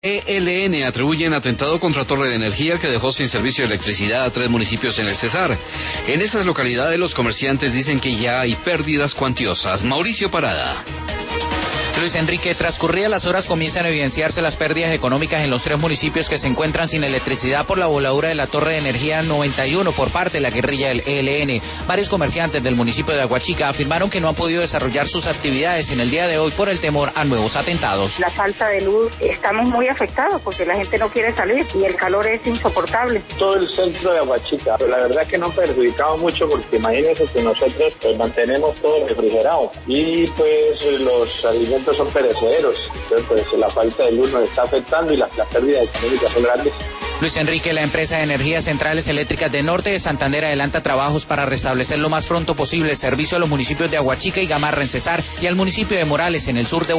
ELN atribuyen atentado contra torre de energía que dejó sin servicio de electricidad a 3 municipios en el Cesar. En esas localidades los comerciantes dicen que ya hay pérdidas cuantiosas. Mauricio Parada. Luis Enrique, transcurridas las horas comienzan a evidenciarse las pérdidas económicas en los 3 municipios que se encuentran sin electricidad por la voladura de la torre de energía 91 por parte de la guerrilla del ELN. Varios comerciantes del municipio de Aguachica afirmaron que no han podido desarrollar sus actividades en el día de hoy por el temor a nuevos atentados. La falta de luz, estamos muy afectados porque la gente no quiere salir y el calor es insoportable. Todo el centro de Aguachica, pero la verdad es que no perjudicamos mucho porque imagínense que nosotros mantenemos todo refrigerado y pues los alimentos son perecederos, entonces pues la falta de luz nos está afectando y las pérdidas económicas son grandes. Luis Enrique, la empresa de energías centrales eléctricas de Norte de Santander adelanta trabajos para restablecer lo más pronto posible el servicio a los municipios de Aguachica y Gamarra en Cesar y al municipio de Morales en el sur de